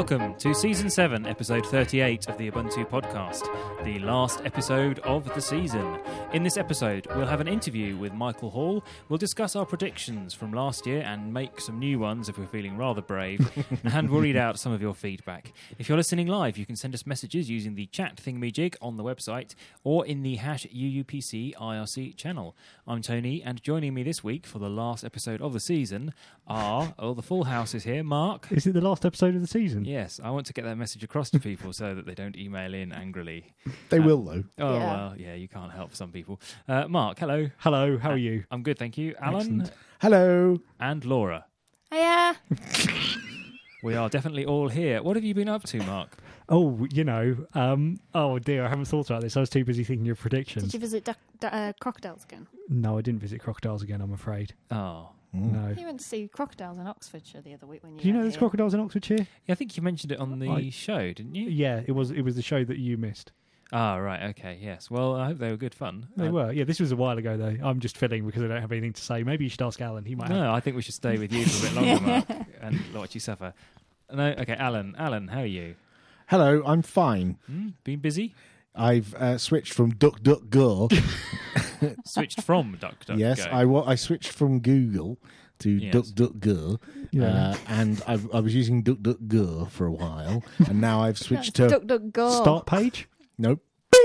Welcome to Season 7, Episode 38 of the Ubuntu Podcast, the last episode of the season. In this episode, we'll have an interview with Michael Hall, we'll discuss our predictions from last year and make some new ones if we're feeling rather brave, and we'll read out some of your feedback. If you're listening live, you can send us messages using the chat thingamajig on the website or in the #UUPC IRC channel. I'm Tony, and joining me this week for the last episode of the season are, the full house is here, Mark. Is it the last episode of the season? Yes, I want to get that message across to people so that they don't email in angrily. They will, though. Oh, well, yeah, you can't help some people. Mark, hello. Hello, how are you? I'm good, thank you. Alan. Excellent. Hello. And Laura. Hiya. We are definitely all here. What have you been up to, Mark? Oh, oh dear, I haven't thought about this. I was too busy thinking of predictions. Did you visit crocodiles again? No, I didn't visit crocodiles again, I'm afraid. Oh. No. You went to see crocodiles in Oxfordshire the other week when you Do you know were there's here. crocodiles in Oxfordshire? Yeah, I think you mentioned it on the show, didn't you? Yeah, it was the show that you missed. Ah, right, okay, yes. Well, I hope they were good fun. They were. Yeah, this was a while ago, though. I'm just fiddling because I don't have anything to say. Maybe you should ask Alan. He might have. No, I think we should stay with you for a bit longer, Mark, and watch you suffer. No, okay, Alan. Alan, how are you? Hello, I'm fine. Been busy? I've switched from DuckDuckGo. Switched from DuckDuckGo. Yes, I switched from Google to Yes. DuckDuckGo. Yeah. And I was using DuckDuckGo for a while, and now I've switched to... Duck, duck, go. Start page? Nope.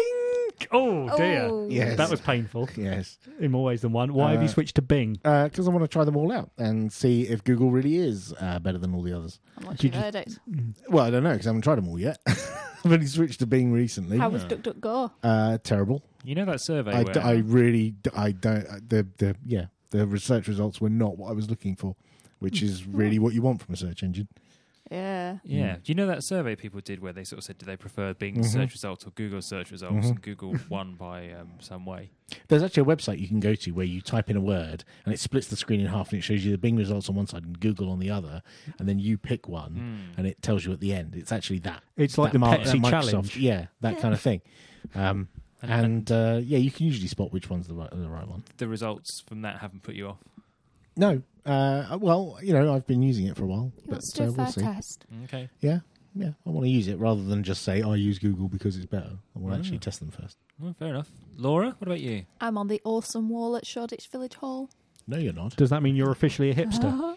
Oh, dear. Oh. Yes. That was painful Yes. in more ways than one. Why have you switched to Bing? Because I want to try them all out and see if Google really is better than all the others. I'm not Did sure you- heard it. Well, I don't know, because I haven't tried them all yet. I've only switched to Bing recently. How was Duck, duck, go? Terrible. You know that survey I where... don't. The research results were not what I was looking for, which is really what you want from a search engine. Yeah. Yeah. Do you know that survey people did where they sort of said, do they prefer Bing's search results or Google's search results? And Google won by some way. There's actually a website you can go to where you type in a word and it splits the screen in half and it shows you the Bing results on one side and Google on the other, and then you pick one and it tells you at the end. It's actually that. It's like that the Pepsi Microsoft, challenge. yeah, that kind of thing. You can usually spot which one's the right one. The results from that haven't put you off. No, I've been using it for a while, You but want to do a we'll fair see. test? Okay. Yeah, I want to use it rather than just say I use Google because it's better. I want to actually test them first. Well, fair enough. Laura, what about you? I'm on the awesome wall at Shoreditch Village Hall. No, you're not. Does that mean you're officially a hipster?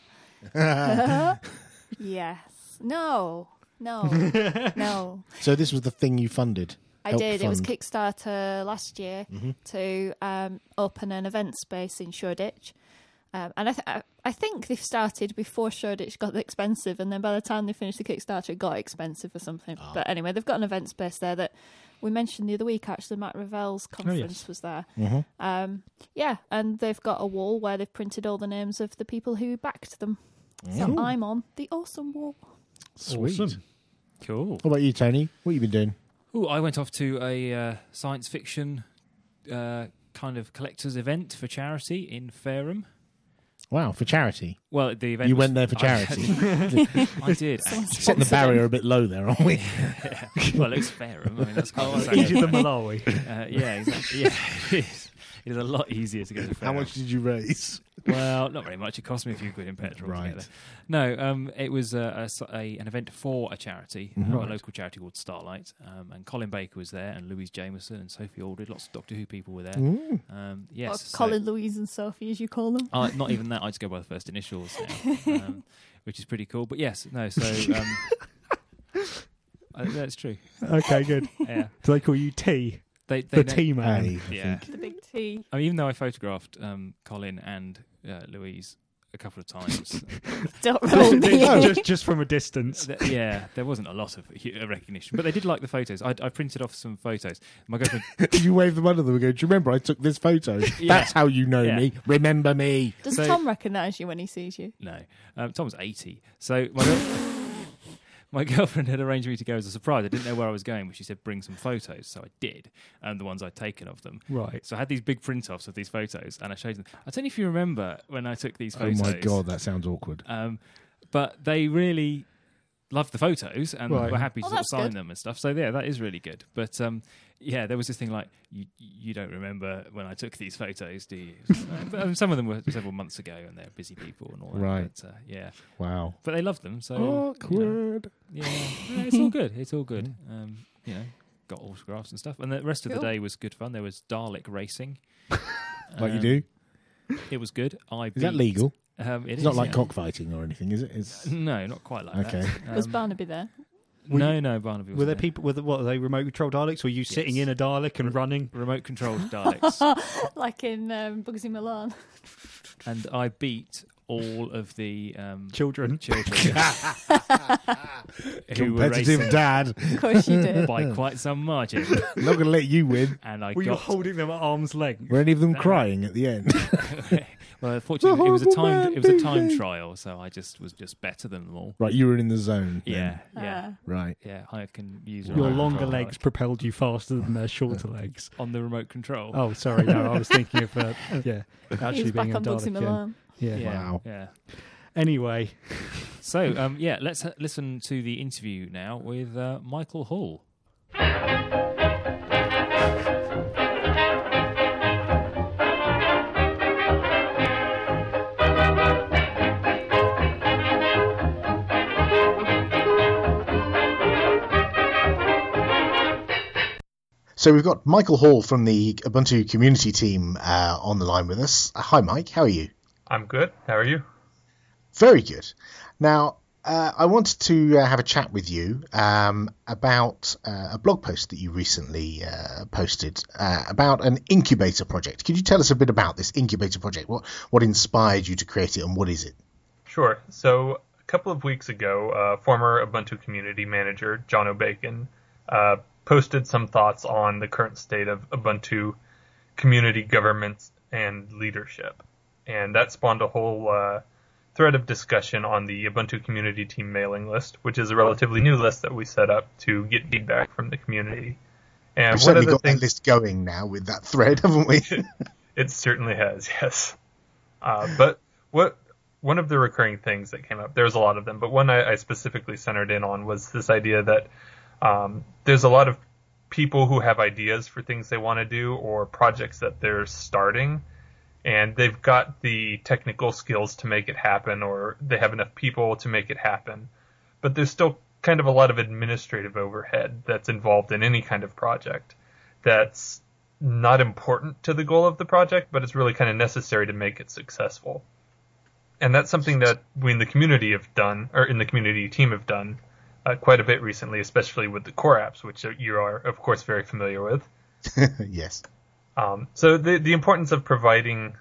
Yes. No. No. So this was the thing you funded. I Help did. It was fund. Kickstarter last year to open an event space in Shoreditch. And I think they've started before Shoreditch got expensive, and then by the time they finished the Kickstarter, it got expensive or something. Oh. But anyway, they've got an event space there that we mentioned the other week, actually. Matt Ravel's conference was there. And they've got a wall where they've printed all the names of the people who backed them. So I'm on the awesome wall. Sweet. Awesome. Cool. What about you, Tony? What have you been doing? Oh, I went off to a science fiction kind of collector's event for charity in Fareham. Wow, for charity. Well, the event You was- went there for charity. I did. Setting the barrier a bit low there, aren't we? Well, it's Fareham. I mean, that's quite Easier than Malawi. yeah, exactly. Yeah, it is a lot easier to go to Fareham. How much did you raise? Well, not very much. It cost me a few quid in petrol to get Right. there. No, it was an event for a charity, a local charity called Starlight, and Colin Baker was there, and Louise Jameson and Sophie Aldred. Lots of Doctor Who people were there. Yes, Or so- Colin, Louise and Sophie, as you call them. not even that. I just go by the first initials now, which is pretty cool. But yes, no. So that's true. Okay, good. Yeah, Do they call you T? they The know- T man. Hey, Yeah, The big T. I mean, even though I photographed Colin and Louise a couple of times, Don't roll me. just from a distance. there wasn't a lot of recognition, but they did like the photos. I printed off some photos. My girlfriend, Did you wave them under them and go, do you remember I took this photo? Yeah. That's how you know Yeah. me. Remember me. Does So- Tom recognise you when he sees you? no, Tom's 80, so my girlfriend had arranged me to go as a surprise. I didn't know where I was going, but she said bring some photos, so I did, and the ones I'd taken of them. Right. So I had these big print-offs of these photos, and I showed them. I don't know if you remember when I took these Oh photos. my God, that sounds awkward. But they really loved the photos and Right. were happy to sort of that's sign good. them and stuff. So yeah, that is really good. But there was this thing like, you don't remember when I took these photos, do you? Some of them were several months ago, and they're busy people and all that. Right. But, yeah. Wow. But they loved them, so Awkward. yeah, it's all good. It's all good. Got autographs and stuff, and the rest of the Cool. day was good fun. There was Dalek racing. Like you do. It was good. Is that legal? It It's is, not like yeah. cockfighting or anything, is it? It's No, not quite like Okay. that. Was Barnaby there? No, Barnaby was Were there people? What are they? Remote control Daleks? Were you sitting in a Dalek and running? remote controlled Daleks, Like in Bugsy Milan. and I beat all of the Children. who were competitive racing dad. Of course you did. by quite some margin, Not going to let you win. and I Were you got. holding them at arm's length? Were any of them crying at the end? Well, unfortunately, it was a time trial, so I was just better than them all. Right, you were in the zone. then. Yeah. Right. Yeah, I can use Your remote longer control, legs propelled you faster than their shorter legs. on the remote control. Oh, sorry. No, I was thinking of actually He was being back a on Bugsy Dalek. Milan. Yeah. yeah, Wow. Yeah. Anyway, So, let's listen to the interview now with Michael Hall. So we've got Michael Hall from the Ubuntu community team on the line with us. Hi, Mike. How are you? I'm good. How are you? Very good. Now, I wanted to have a chat with you about a blog post that you recently posted about an incubator project. Could you tell us a bit about this incubator project? What inspired you to create it, and what is it? Sure. So a couple of weeks ago, former Ubuntu community manager John O'Bacon posted some thoughts on the current state of Ubuntu community governance and leadership. And that spawned a whole thread of discussion on the Ubuntu community team mailing list, which is a relatively new list that we set up to get feedback from the community. And We've one of certainly the got things that list going now with that thread, haven't we? It certainly has, yes. But one of the recurring things that came up, there's a lot of them, but one I specifically centered in on was this idea that there's a lot of people who have ideas for things they want to do or projects that they're starting, and they've got the technical skills to make it happen, or they have enough people to make it happen. But there's still kind of a lot of administrative overhead that's involved in any kind of project that's not important to the goal of the project, but it's really kind of necessary to make it successful. And that's something that we in the community have done, or in the community team have done quite a bit recently, especially with the core apps, which you are, of course, very familiar with. Yes. So the importance of providing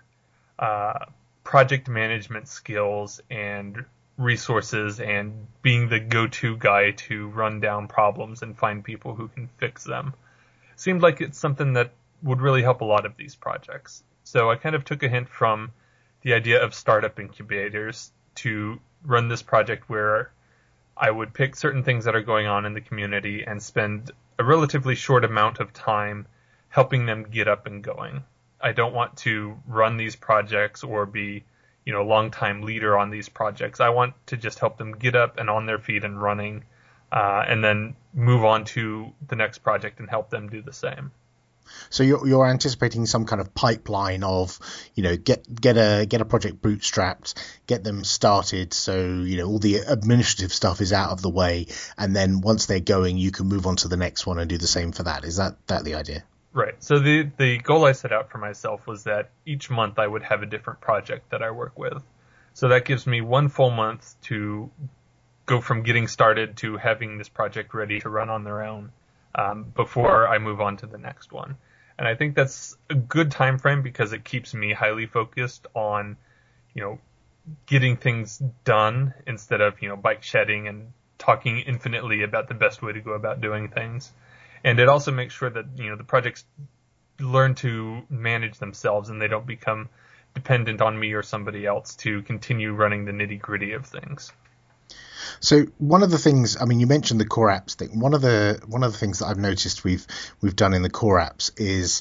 project management skills and resources and being the go-to guy to run down problems and find people who can fix them seemed like it's something that would really help a lot of these projects. So I kind of took a hint from the idea of startup incubators to run this project where I would pick certain things that are going on in the community and spend a relatively short amount of time helping them get up and going. I don't want to run these projects or be, a long-time leader on these projects. I want to just help them get up and on their feet and running, and then move on to the next project and help them do the same. So you're anticipating some kind of pipeline of, get a project bootstrapped, get them started, so all the administrative stuff is out of the way, and then once they're going, you can move on to the next one and do the same for that. Is that the idea? Right. So the goal I set out for myself was that each month I would have a different project that I work with. So that gives me one full month to go from getting started to having this project ready to run on their own before I move on to the next one. And I think that's a good time frame because it keeps me highly focused on, getting things done instead of, bike shedding and talking infinitely about the best way to go about doing things. And it also makes sure that, the projects learn to manage themselves and they don't become dependent on me or somebody else to continue running the nitty-gritty of things. So one of the things, you mentioned the core apps thing. One of the things that I've noticed we've done in the core apps is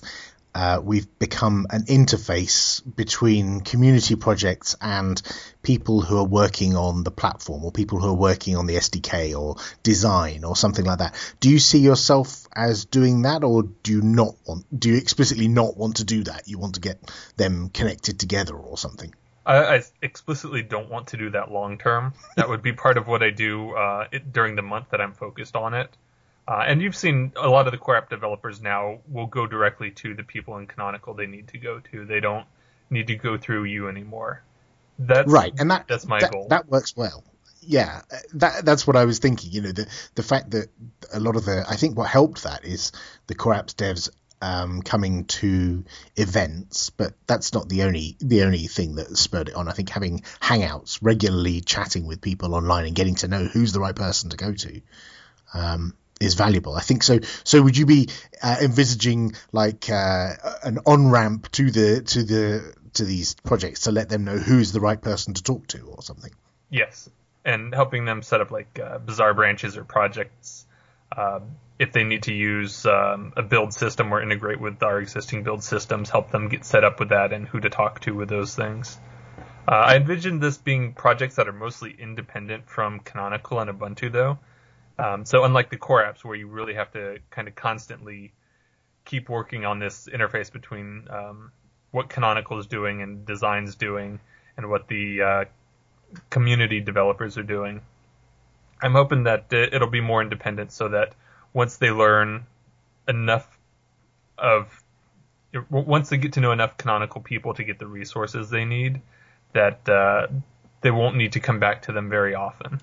we've become an interface between community projects and people who are working on the platform, or people who are working on the SDK or design or something like that. Do you see yourself as doing that, or do you explicitly not want to do that? You want to get them connected together or something? I explicitly don't want to do that long term. That would be part of what I do during the month that I'm focused on it. And you've seen a lot of the core app developers now will go directly to the people in Canonical they need to go to. They don't need to go through you anymore. That's right, and that's my goal. That works well. Yeah, that's what I was thinking. You know, the fact that a lot of I think what helped that is the core apps devs coming to events, but that's not the only thing that spurred it on. I think having hangouts, regularly chatting with people online and getting to know who's the right person to go to, is valuable. I think so. So would you be envisaging like an on-ramp to these projects to let them know who's the right person to talk to or something? Yes, and helping them set up like Bazaar branches or projects. If they need to use a build system or integrate with our existing build systems, help them get set up with that and who to talk to with those things. I envision this being projects that are mostly independent from Canonical and Ubuntu, though. So unlike the core apps, where you really have to kind of constantly keep working on this interface between what Canonical is doing and design's doing and what the community developers are doing, I'm hoping that it'll be more independent, so that once they learn once they get to know enough Canonical people to get the resources they need, that they won't need to come back to them very often.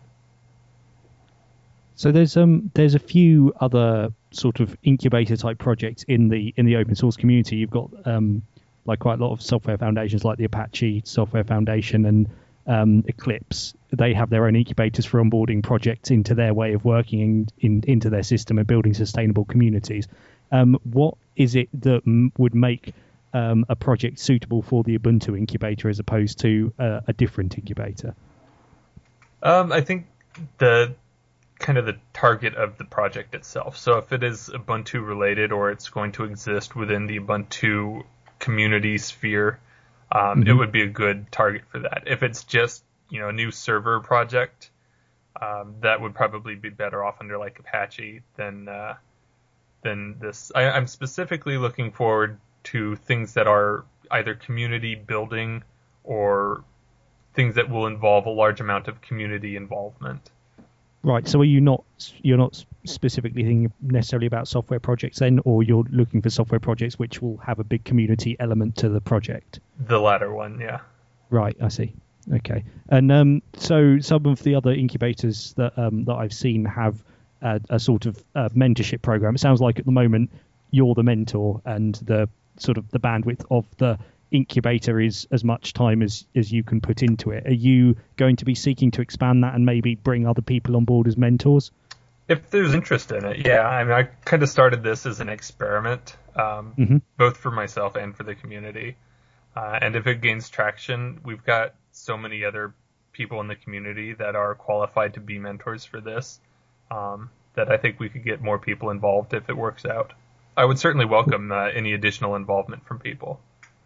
So there's a few other sort of incubator type projects in the open source community. You've got like quite a lot of software foundations like the Apache Software Foundation and Eclipse. They have their own incubators for onboarding projects into their way of working into their system and building sustainable communities. What is it that would make a project suitable for the Ubuntu incubator as opposed to a different incubator? I think the target of the project itself. So if it is Ubuntu related, or it's going to exist within the Ubuntu community sphere, it would be a good target for that. If it's just, a new server project, that would probably be better off under like Apache than this. I'm specifically looking forward to things that are either community building or things that will involve a large amount of community involvement. Right. So you're not specifically thinking necessarily about software projects then, or you're looking for software projects which will have a big community element to the project? The latter one, yeah. Right. I see. Okay. And so some of the other incubators that I've seen have a sort of mentorship program. It sounds like at the moment you're the mentor, and the sort of the bandwidth of the incubator is as much time as you can put into it. Are you going to be seeking to expand that and maybe bring other people on board as mentors? If there's interest in it, yeah. I mean, I kind of started this as an experiment, both for myself and for the community. And if it gains traction, we've got so many other people in the community that are qualified to be mentors for this, that I think we could get more people involved if it works out. I would certainly welcome any additional involvement from people.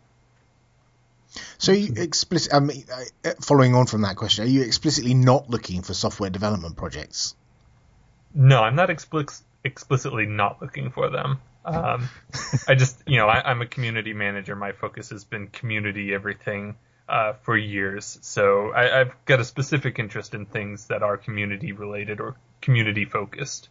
So, following on from that question, are you explicitly not looking for software development projects? No, I'm not explicitly not looking for them. I just, I'm a community manager. My focus has been community everything for years. So I've got a specific interest in things that are community related or community focused.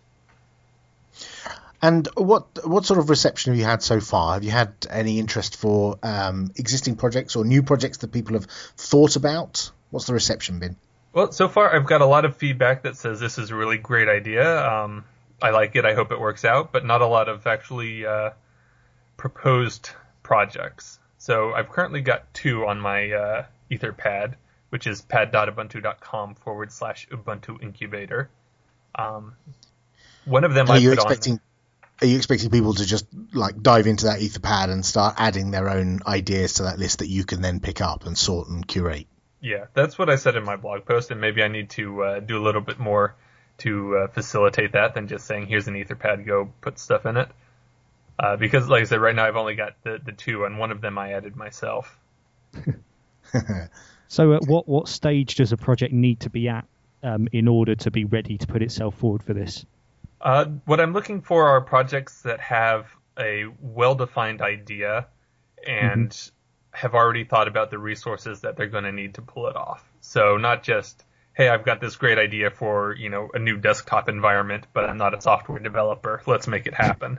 And what sort of reception have you had so far? Have you had any interest for existing projects or new projects that people have thought about? What's the reception been? Well, so far I've got a lot of feedback that says this is a really great idea. I like it. I hope it works out, but not a lot of actually proposed projects. So I've currently got 2 on my Etherpad, which is pad.ubuntu.com/Ubuntu incubator. One of them I put on. Are you expecting people to just like dive into that Etherpad and start adding their own ideas to that list that you can then pick up and sort and curate? Yeah, that's what I said in my blog post, and maybe I need to do a little bit more to facilitate that than just saying, here's an Etherpad, go put stuff in it. Because, like I said, right now I've only got the 2, and one of them I added myself. So at what stage does a project need to be at in order to be ready to put itself forward for this? What I'm looking for are projects that have a well-defined idea and have already thought about the resources that they're going to need to pull it off. So not just, hey, I've got this great idea for, a new desktop environment, but I'm not a software developer. Let's make it happen.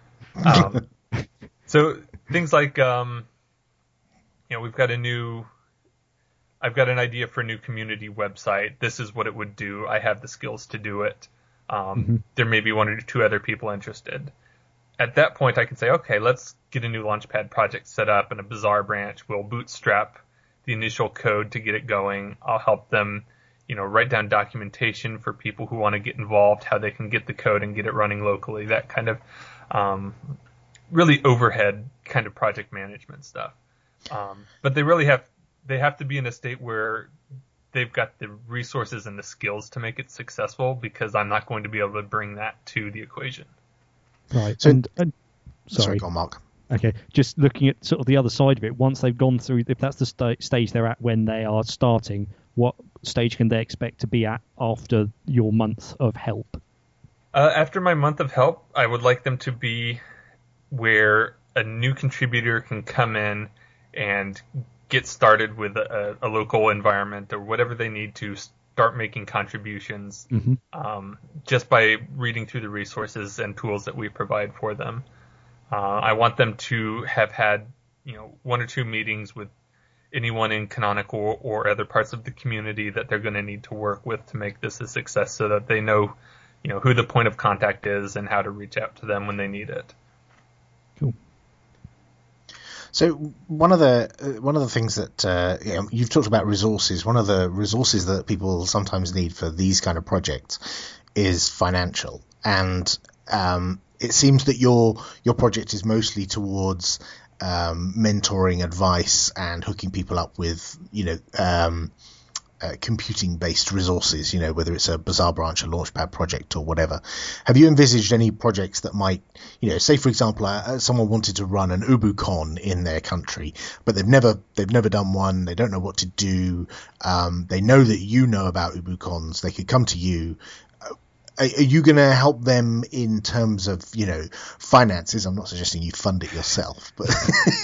So things like, we've got I've got an idea for a new community website. This is what it would do. I have the skills to do it. There may be 1 or 2 other people interested. At that point, I can say, okay, let's get a new Launchpad project set up in a Bazaar branch. We'll bootstrap the initial code to get it going. I'll help them, write down documentation for people who want to get involved, how they can get the code and get it running locally, that kind of really overhead kind of project management stuff. But they have to be in a state where they've got the resources and the skills to make it successful, because I'm not going to be able to bring that to the equation. Right. So, and sorry, go on, Mark. Okay, just looking at sort of the other side of it, once they've gone through, if that's the stage they're at when they are starting, what stage can they expect to be at after your month of help? After my month of help, I would like them to be where a new contributor can come in and get started with a local environment or whatever they need to start making contributions just by reading through the resources and tools that we provide for them. I want them to have had 1 or 2 meetings with anyone in Canonical or other parts of the community that they're going to need to work with to make this a success, so that they know who the point of contact is and how to reach out to them when they need it. Cool. So one of the things that you've talked about resources. One of the resources that people sometimes need for these kind of projects is financial, and it seems that your project is mostly towards mentoring, advice, and hooking people up with computing-based resources, whether it's a Bazaar branch, a Launchpad project, or whatever. Have you envisaged any projects that might, say for example, someone wanted to run an UbuCon in their country, but they've never done one. They don't know what to do. They know that you know about UbuCons. They could come to you. Are you going to help them in terms of, finances? I'm not suggesting you fund it yourself, but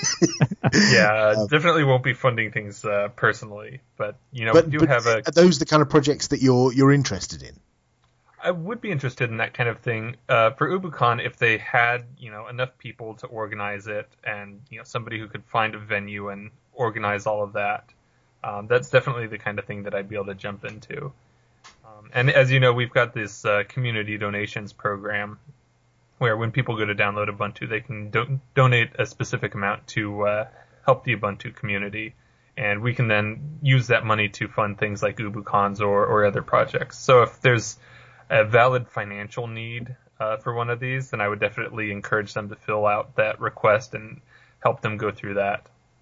yeah, definitely won't be funding things personally. But are those the kind of projects that you're interested in? I would be interested in that kind of thing for UbuCon if they had enough people to organize it, and somebody who could find a venue and organize all of that. That's definitely the kind of thing that I'd be able to jump into. And as you know, we've got this community donations program where when people go to download Ubuntu, they can donate a specific amount to help the Ubuntu community. And we can then use that money to fund things like UbuCons or other projects. So if there's a valid financial need for one of these, then I would definitely encourage them to fill out that request and help them go through that.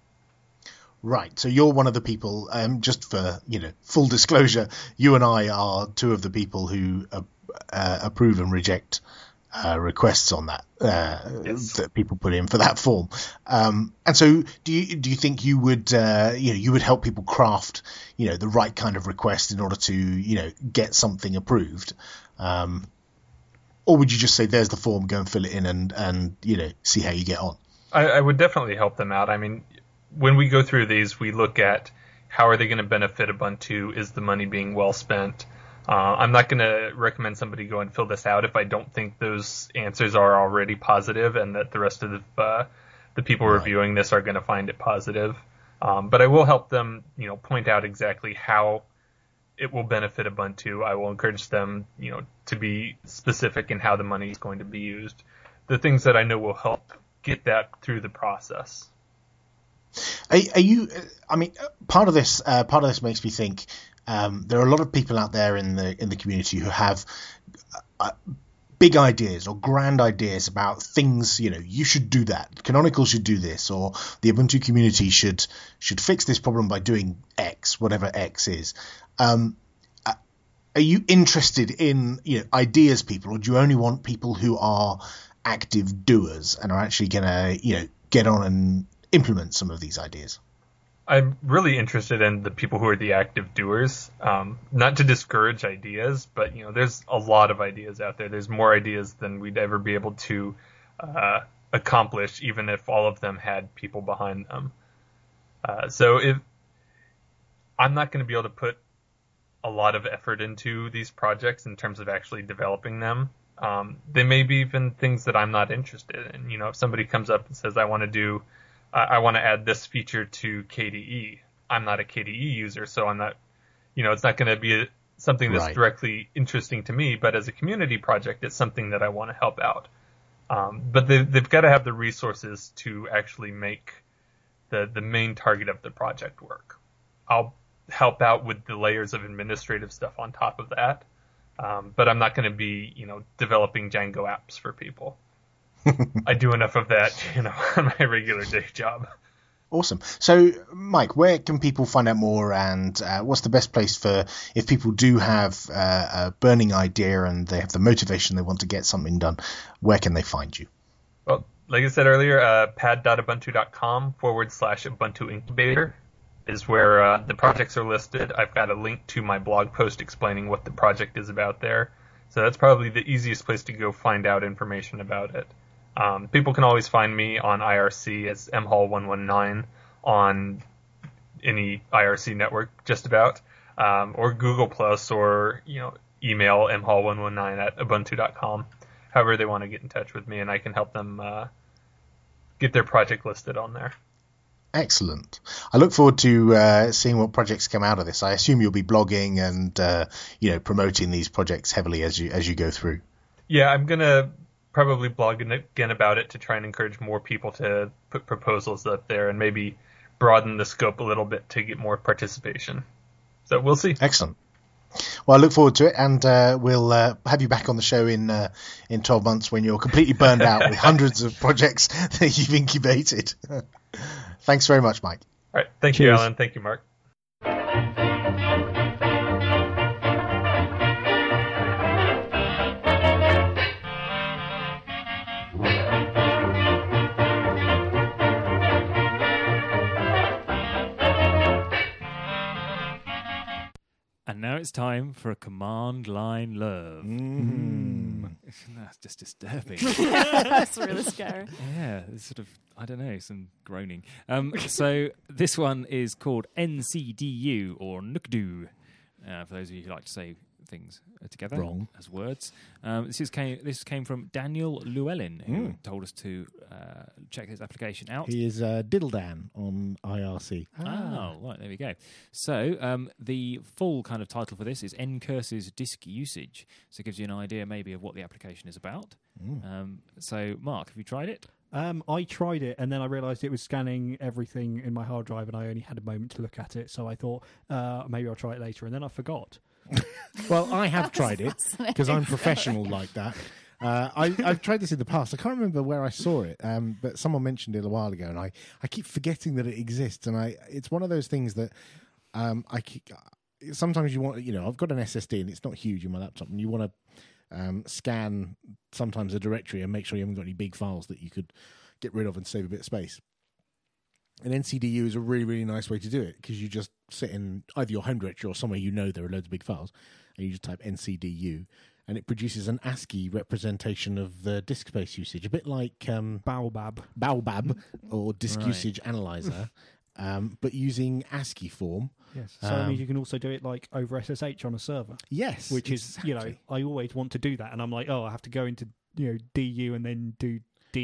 Right, so you're one of the people, just for full disclosure, you and I are 2 of the people who approve and reject requests on that that people put in for that form. And so, do you think you would you would help people craft the right kind of request in order to get something approved, or would you just say there's the form, go and fill it in and see how you get on? I would definitely help them out. I mean, when we go through these, we look at how are they going to benefit Ubuntu? Is the money being well spent? I'm not going to recommend somebody go and fill this out if I don't think those answers are already positive and that the rest of the people reviewing this are going to find it positive. But I will help them, point out exactly how it will benefit Ubuntu. I will encourage them, to be specific in how the money is going to be used. The things that I know will help get that through the process. Are you? I mean, part of this makes me think there are a lot of people out there in the community who have big ideas or grand ideas about things. You should do that. Canonical should do this, or the Ubuntu community should fix this problem by doing X, whatever X is. Are you interested in ideas people, or do you only want people who are active doers and are actually going to, get on and implement some of these ideas? I'm really interested in the people who are the active doers, not to discourage ideas, but there's a lot of ideas out there. There's more ideas than we'd ever be able to accomplish, even if all of them had people behind them. So if I'm not going to be able to put a lot of effort into these projects in terms of actually developing them, they may be even things that I'm not interested in. If somebody comes up and says, I want to add this feature to KDE. I'm not a KDE user, so I'm not, it's not going to be something that's directly interesting to me, but as a community project, it's something that I want to help out. But they've got to have the resources to actually make the main target of the project work. I'll help out with the layers of administrative stuff on top of that, but I'm not going to be, developing Django apps for people. I do enough of that, on my regular day job. Awesome. So, Mike, where can people find out more, and what's the best place for if people do have a burning idea and they have the motivation, they want to get something done, where can they find you? Well, like I said earlier, pad.ubuntu.com/Ubuntu Incubator is where the projects are listed. I've got a link to my blog post explaining what the project is about there. So that's probably the easiest place to go find out information about it. People can always find me on IRC as mhall119 on any IRC network, just about, or Google Plus, or email mhall119@ubuntu.com. However they want to get in touch with me, and I can help them get their project listed on there. Excellent. I look forward to seeing what projects come out of this. I assume you'll be blogging and promoting these projects heavily as you go through. Yeah, I'm gonna probably blog again about it to try and encourage more people to put proposals up there and maybe broaden the scope a little bit to get more participation. So we'll see. Excellent. Well, I look forward to it, and we'll have you back on the show in 12 months when you're completely burned out with hundreds of projects that you've incubated. Thanks very much, Mike. All right. Thank you, Alan. Thank you, Mark. And now it's time for a command line love. That's just disturbing. That's really scary. Yeah, it's sort of, I don't know, some groaning. So this one is called NCDU, or NUCDU, for those of you who like to say things together as words. This came from Daniel Llewellyn, who told us to check his application out. He is Diddledan on IRC. Oh, right, there we go. So the full kind of title for this is Ncurse's Disk Usage. So it gives you an idea maybe of what the application is about. So, Mark, have you tried it? I tried it, and then I realised it was scanning everything in my hard drive, and I only had a moment to look at it. So I thought maybe I'll try it later, and then I forgot. Well, I have tried it because I'm professional like that. I've tried this in the past. I can't remember where I saw it, but someone mentioned it a while ago, and I keep forgetting that it exists. And it's one of those things that sometimes you want. I've got an SSD, and it's not huge in my laptop, and you want to scan sometimes a directory and make sure you haven't got any big files that you could get rid of and save a bit of space. And NCDU is a really, really nice way to do it, because you just sit in either your home directory or somewhere there are loads of big files, and you just type NCDU, and it produces an ASCII representation of the disk space usage, a bit like Baobab or Disk Usage Analyzer, but using ASCII form. Yes. So it means you can also do it like over SSH on a server. Yes. Which is, I always want to do that, and I'm like, I have to go into DU and then do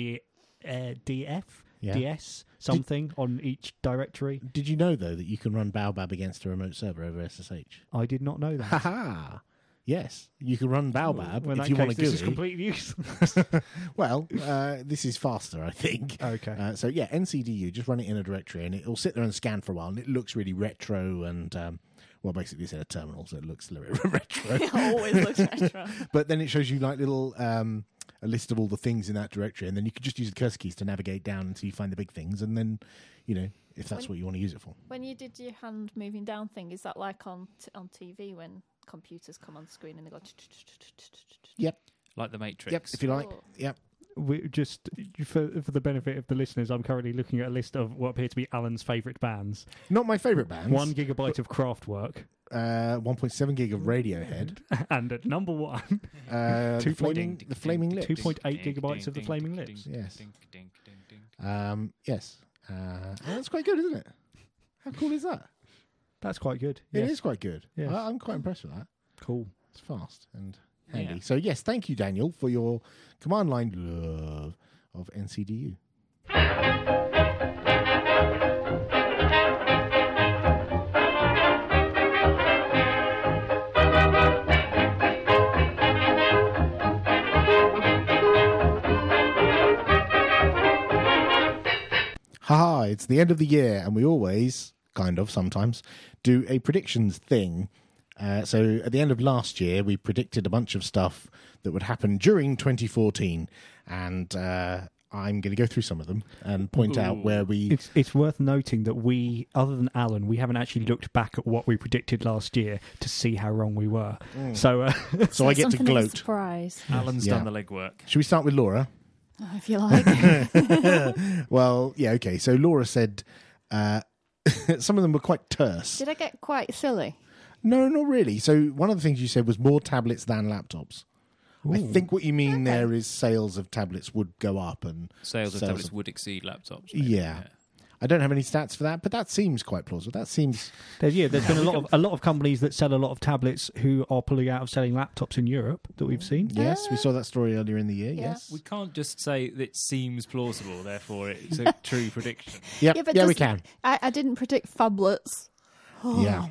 DF. Yeah. DS something on each directory. Did you know, though, that you can run Baobab against a remote server over SSH? I did not know that. Ha-ha! Yes, you can run Baobab if you want to GUI. This is completely useless. Well, this is faster, I think. Okay. So, yeah, NCDU, just run it in a directory, and it'll sit there and scan for a while, and it looks really retro, and, basically it's in a terminal, so it looks a little bit retro. It always looks retro. But then it shows you, like, little... a list of all the things in that directory, and then you could just use the cursor keys to navigate down until you find the big things, and then, if that's what you want to use it for. When you did your hand moving down thing, is that like on TV when computers come on screen and they go... Yep. Like the Matrix. Yep, if you like. Yep. we just for the benefit of the listeners, I'm currently looking at a list of what appear to be Alan's favourite bands. Not my favourite bands. 1 gigabyte of Kraftwerk. 1.7 gig of Radiohead. And at number 1, the Flaming Lips. 2.8 gigabytes of the Flaming Lips. Yes. Yes. That's quite good, isn't it? How cool is that? That's quite good. It is quite good. Yes. I'm quite impressed with that. Cool. It's fast and handy. Yeah. So, yes, thank you, Daniel, for your command line love of NCDU. Haha, it's the end of the year, and we always, sometimes, do a predictions thing. So at the end of last year, we predicted a bunch of stuff that would happen during 2014, and I'm going to go through some of them and point out where we... It's worth noting that we, other than Alan, we haven't actually looked back at what we predicted last year to see how wrong we were. So I get to gloat. Surprise. Alan's done the legwork. Should we start with Laura? If you like. Well, yeah, okay. So Laura said some of them were quite terse. Did I get quite silly? No, not really. So one of the things you said was more tablets than laptops. Ooh. I think what you mean there is sales of tablets would go up and sales of tablets would exceed laptops. Maybe. Yeah. I don't have any stats for that, but that seems quite plausible. That seems there's been a lot of companies that sell a lot of tablets who are pulling out of selling laptops in Europe that we've seen. Yes, we saw that story earlier in the year. Yeah. Yes, we can't just say that it seems plausible, therefore it's a true prediction. Yeah, we can. I didn't predict phablets. Yeah.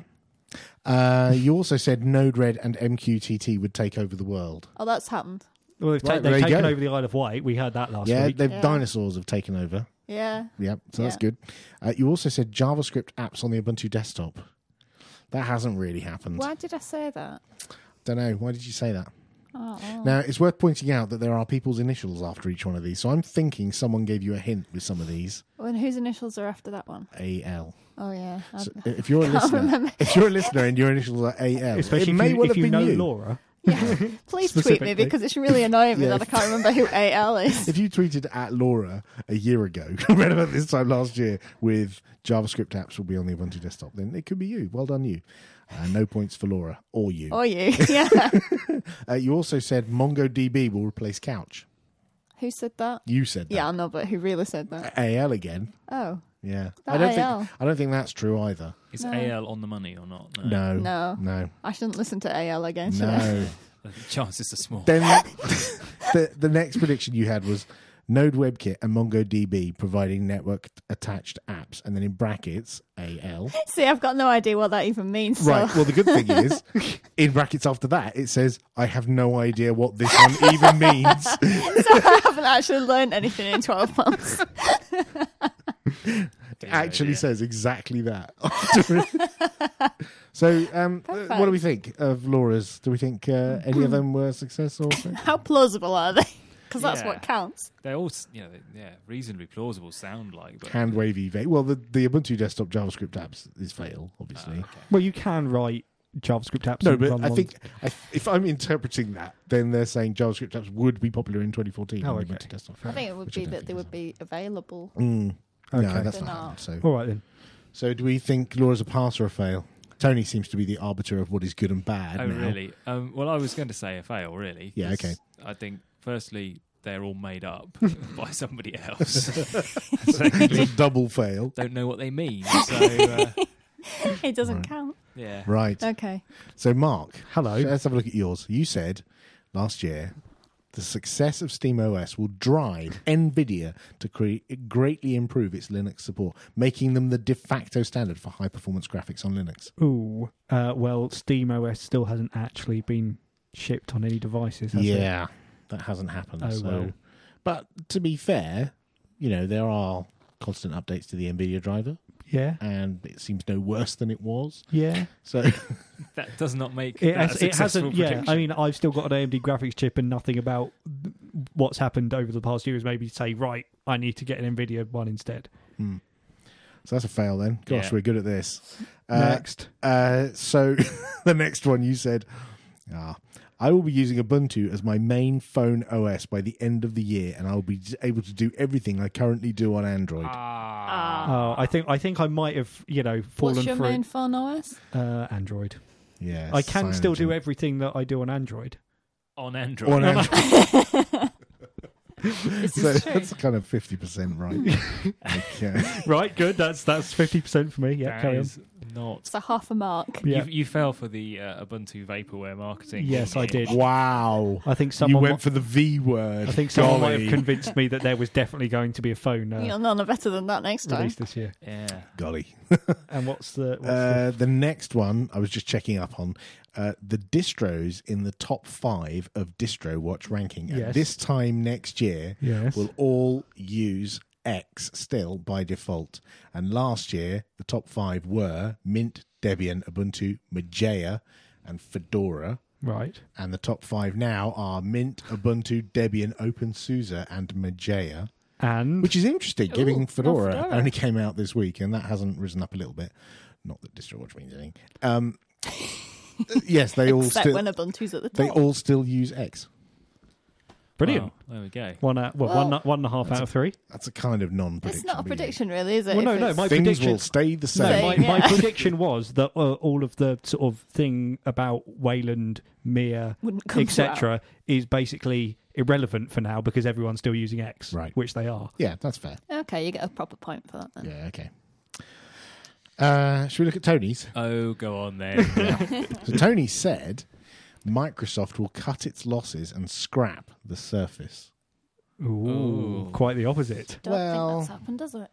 You also said Node-RED and MQTT would take over the world. Oh, that's happened. Well, they've taken over the Isle of Wight. We heard that last week. Dinosaurs have taken over. Yeah. Yep, so that's good. You also said JavaScript apps on the Ubuntu desktop. That hasn't really happened. Why did I say that? Don't know. Why did you say that? Oh. Now, it's worth pointing out that there are people's initials after each one of these. So I'm thinking someone gave you a hint with some of these. And whose initials are after that one? AL. Oh, yeah. So if you're a listener, and your initials are AL, especially it may well have been know you. Laura. Yeah. Please tweet me because it's really annoying me that I can't remember who AL is. If you tweeted at Laura a year ago, around about this time last year, with JavaScript apps will be on the Ubuntu desktop, then it could be you. Well done, you. No points for Laura or you. Or you, yeah. You also said MongoDB will replace Couch. Who said that? You said that. Yeah, I know, but who really said that? AL again. Oh. Yeah. I don't think that's true either. Is AL on the money or not? No. I shouldn't listen to AL again, should No. The chances are small. Then the next prediction you had was Node WebKit and MongoDB providing network-attached apps, and then in brackets, AL. See, I've got no idea what that even means. So. Right, well, the good thing is, in brackets after that, it says, I have no idea what this one even means. So I haven't actually learned anything in 12 months. It actually says exactly that. So, what do we think of Laura's? Do we think any of them were successful? How plausible are they? Because that's what counts. They're all, reasonably plausible sound like. But Hand wavy. Well, the Ubuntu desktop JavaScript apps is fail, obviously. Okay. Well, you can write JavaScript apps. No, but I think if I'm interpreting that, then they're saying JavaScript apps would be popular in 2014 on the Ubuntu desktop. I think it would be that they would be available. No, that's They're not. not. So. All right then. So, do we think Laura's a pass or a fail? Tony seems to be the arbiter of what is good and bad. Oh, now. really? Well, I was going to say a fail, really. Yeah, okay. I think, firstly, they're all made up by somebody else. It's a double fail. Don't know what they mean. So, It doesn't count. yeah. Right. Okay. So, Mark. Hello. Let's have a look at yours. You said last year the success of SteamOS will drive NVIDIA to greatly improve its Linux support, making them the de facto standard for high-performance graphics on Linux. Ooh. Well, SteamOS still hasn't actually been shipped on any devices, has it? Yeah, that hasn't happened. Oh, well. But to be fair, there are constant updates to the NVIDIA driver. Yeah. And it seems no worse than it was. Yeah. So That does not make it that a successful hasn't. Yeah. prediction. I mean, I've still got an AMD graphics chip, and nothing about what's happened over the past year is maybe say, right, I need to get an NVIDIA one instead. So that's a fail then. Gosh, we're good at this. Next. So the next one you said, I will be using Ubuntu as my main phone OS by the end of the year, and I will be able to do everything I currently do on Android. Oh, I think I might have, fallen What's your for main phone OS? Android. Yeah, I can still do everything that I do on Android. On Android. on Android. This So is true. that's kind of 50% right. Okay. Right, good. That's 50% for me. Yeah, That carry on. is not. It's a half a mark. Yeah. You fell for the Ubuntu vaporware marketing. Yes, I did. Wow. I think You someone. went for the V word. I think someone might Golly. have convinced me that there was definitely going to be a phone You'll know no better than that next time. released this year. Yeah. Golly. And what's the The next one I was just checking up on the distros in the top 5 of DistroWatch ranking. Yes. At this time next year, Yes. will all use X still by default. And last year, the top 5 were Mint, Debian, Ubuntu, Mageia, and Fedora. right? And the top 5 now are Mint, Ubuntu, Debian, OpenSUSE, and Mageia. And Which is interesting, given Ooh, Fedora Fedora. only came out this week, and that hasn't risen up a little bit. Not that DistroWatch means anything. Yes, they all Except still when Ubuntu's at the top. they all still use X. brilliant. Wow, there we go. One Well, one and a half out of 3. That's a kind of non-prediction. It's not a but yeah. prediction, really, is it? Well, no, If no, it's- my Things prediction will stay the No, same. my, Same, my yeah. prediction was that all of the sort of thing about Wayland, Mia, Wouldn't come etc., is basically irrelevant for now because everyone's still using X, Right. which they are. Yeah, that's fair. Okay, you get a proper point for that then. Yeah, okay. Should we look at Tony's? Oh, go on then. So Tony said Microsoft will cut its losses and scrap the Surface. Ooh, quite the opposite. Don't Well- think that's happened, does it?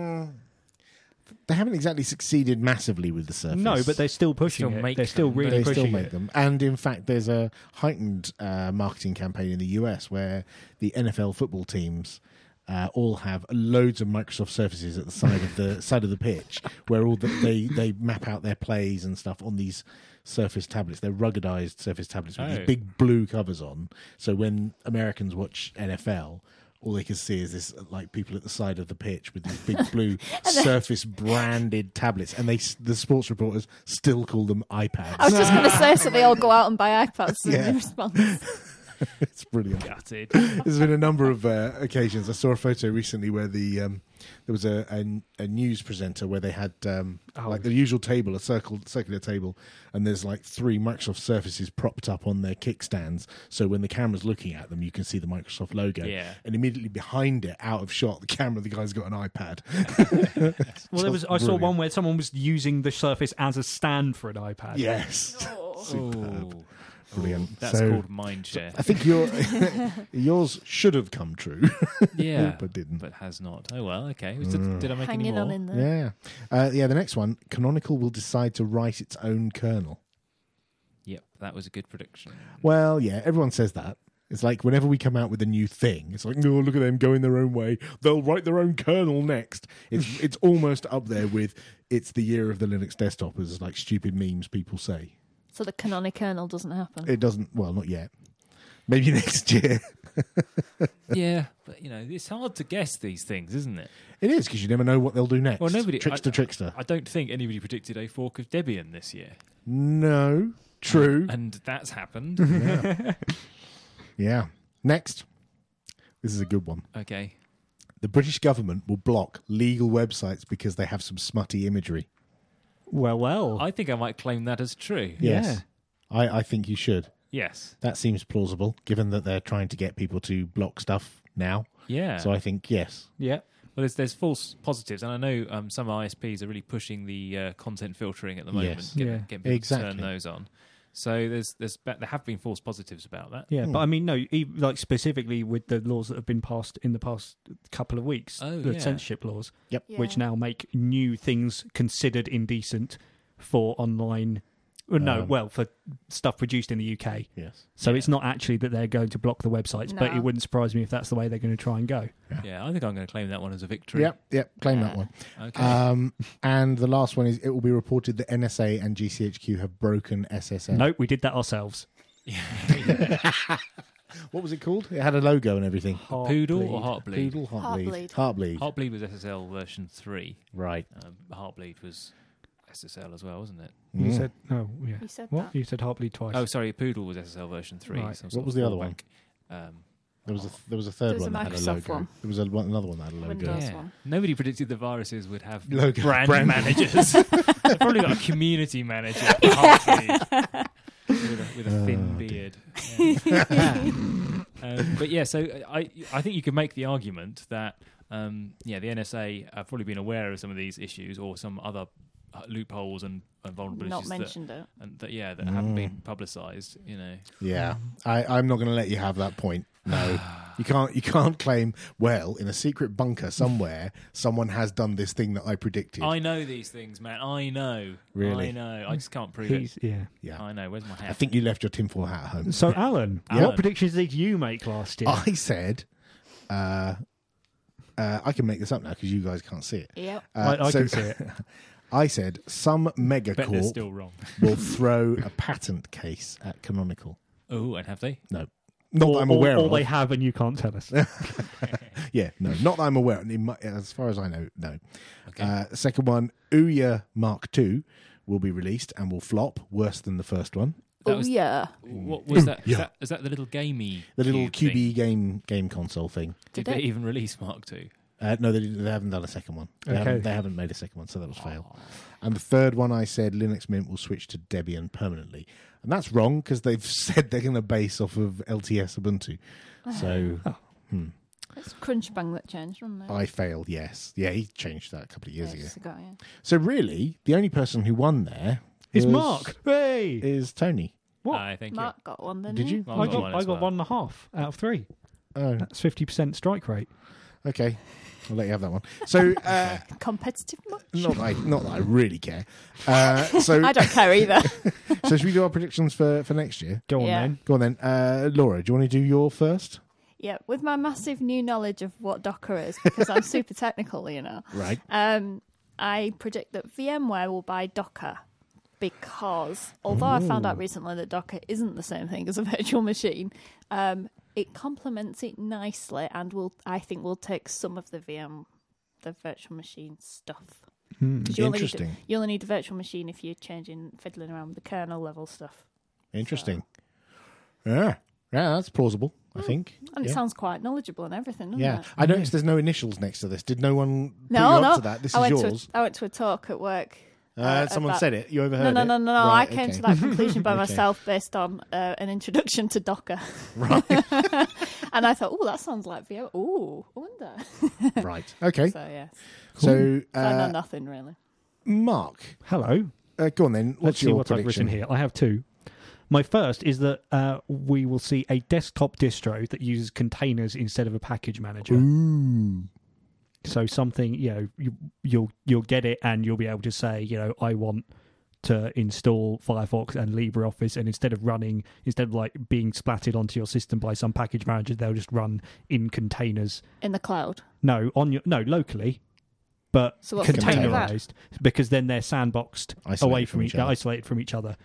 They haven't exactly succeeded massively with the Surface. No, but they're still pushing Still it. make They're still them, really they pushing still make it. them. And in fact, there's a heightened marketing campaign in the US where the NFL football teams all have loads of Microsoft Surfaces at the side of the pitch, where they map out their plays and stuff on these Surface tablets. They're ruggedized Surface tablets with Oh. these big blue covers on. So when Americans watch NFL, all they can see is this like people at the side of the pitch with these big blue Surface branded tablets, and the sports reporters still call them iPads. I was just going to say, so they all go out and buy iPads Yeah. in response. It's brilliant. Gutted. There's been a number of occasions. I saw a photo recently where there was a news presenter where they had like the usual table, a circular table, and there's like 3 Microsoft Surfaces propped up on their kickstands. So when the camera's looking at them, you can see the Microsoft logo. Yeah. And immediately behind it, out of shot, the guy's got an iPad. Well, I saw Brilliant. one where someone was using the Surface as a stand for an iPad. Yes. Oh, Brilliant. that's So, called mindshare. I think yours should have come true, Yeah, but didn't. but has not. Oh well, okay. Did I make any Hanging more? on in there. Yeah. The next one, Canonical will decide to write its own kernel. Yep, that was a good prediction. Well, yeah, everyone says that. It's like whenever we come out with a new thing, it's like, no, look at them going their own way. They'll write their own kernel next. It's almost up there with it's the year of the Linux desktop as like stupid memes people say. So the canonic kernel doesn't happen. It doesn't, well, not yet. Maybe next year. Yeah, but it's hard to guess these things, isn't it? It is, because you never know what they'll do next. Well, nobody. Trickster. I don't think anybody predicted a fork of Debian this year, No, true. and that's happened. Yeah. Next. This is a good one. Okay. The British government will block legal websites because they have some smutty imagery. Well. I think I might claim that as true. Yes. I think you should. Yes. That seems plausible, given that they're trying to get people to block stuff now. Yeah. So I think, yes. Yeah. Well, there's false positives, and I know some ISPs are really pushing the content filtering at the moment, Yes. getting people to Exactly. turn those on. So there have been false positives about that. Yeah, but I mean, no, like specifically with the laws that have been passed in the past couple of weeks, Oh, the yeah. censorship laws, Yep. Yeah. which now make new things considered indecent for online. For stuff produced in the UK. Yes. So Yeah. it's not actually that they're going to block the websites, but No. it wouldn't surprise me if that's the way they're going to try and go. Yeah, I think I'm going to claim that one as a victory. Yep. Claim that one. Okay. And the last one is it will be reported that NSA and GCHQ have broken SSL. Nope, we did that ourselves. What was it called? It had a logo and everything. Poodle or Heartbleed? Poodle, Heartbleed. Heartbleed. Heartbleed. Heartbleed was SSL version 3. Right. Heartbleed was SSL as well, wasn't it? You said no. Yeah. You said What? that. You said Heartbleed twice. Oh, sorry, Poodle was SSL version 3. Right. What was the other one? Um, There was a third There was one a that had a Microsoft logo. one. There was another one that had a logo. Windows. yeah. one. Nobody predicted the viruses would have Logo. brand managers. They've probably got a community manager for Heartbleed with a thin beard. Yeah. But yeah, so I think you could make the argument that the NSA have probably been aware of some of these issues or some other loopholes and vulnerabilities Not mentioned it. that haven't been publicised. Yeah, I'm not going to let you have that point. No, you can't claim. Well, in a secret bunker somewhere, someone has done this thing that I predicted. I know these things, man. I know. Really? I know. I just can't prove it. Yeah, I know. Where's my hat? I think you left your tinfoil hat at home. So, Alan, Alan. what predictions did you make last year? I said, I can make this up now because you guys can't see it. Yep. I can see it. I said some Bet they're megacorp still wrong. will throw a patent case at Canonical. Oh, and have they? No. Not that I'm aware or of. they have and you can't tell us. Yeah, no. Not that I'm aware of. As far as I know, no. Okay. Second one, Ouya Mark II will be released and will flop worse than the first one. That Oh, was- yeah. What was that? Yeah. Is that the little gamey? The little cube thing? QB game console thing. Did Did they it? even release Mark II? No, they haven't done a second one. Okay. They haven't made a second one, so that was fail. And the third one, I said Linux Mint will switch to Debian permanently. And that's wrong because they've said they're going to base off of LTS Ubuntu. So It's Crunchbang that changed, wasn't it? I failed, yes. Yeah, he changed that a couple of years ago. Yes, I got you. So really, the only person who won there It's was- Mark. Hey! is Tony. What? I think Mark got one, then. Did you? Well, I got one got as well. 1.5 out of 3. Oh, That's 50% strike rate. okay. I'll let you have that one. So, Competitive much? not that I really care. So, I don't care either. so should we do our predictions for next year? Go on Yeah. then. Go on then. Laura, do you want to do your first? Yeah, with my massive new knowledge of what Docker is, because I'm super technical, Right. I predict that VMware will buy Docker because, although I found out recently that Docker isn't the same thing as a virtual machine, it complements it nicely and I think will take some of the virtual machine stuff. 'Cause Interesting. You only need a virtual machine if you're fiddling around with the kernel level stuff. Interesting. Yeah, that's plausible, I think. And Yeah. it sounds quite knowledgeable and everything, doesn't Yeah. it? I noticed there's no initials next to this. Did no one put you No, up no. to that? This I is went yours. I went to a talk at work. Someone about- said it. You overheard it? No. Right, I came okay. to that conclusion by Okay. myself based on an introduction to Docker. Right. And I thought, oh, that sounds like VMware. Oh, I wonder. Right. Okay. So, yeah. So, So I know nothing, really. Mark, Hello. go on then. What's Let's see your what prediction? I've written here. I have 2. My first is that we will see a desktop distro that uses containers instead of a package manager. Ooh. So something, you'll get it and you'll be able to say, I want to install Firefox and LibreOffice, and instead of like being splattered onto your system by some package manager, they'll just run in containers. In the cloud. No, locally, but So what's the point of that? containerized, because then they're sandboxed Isolated from each other. isolated from each other.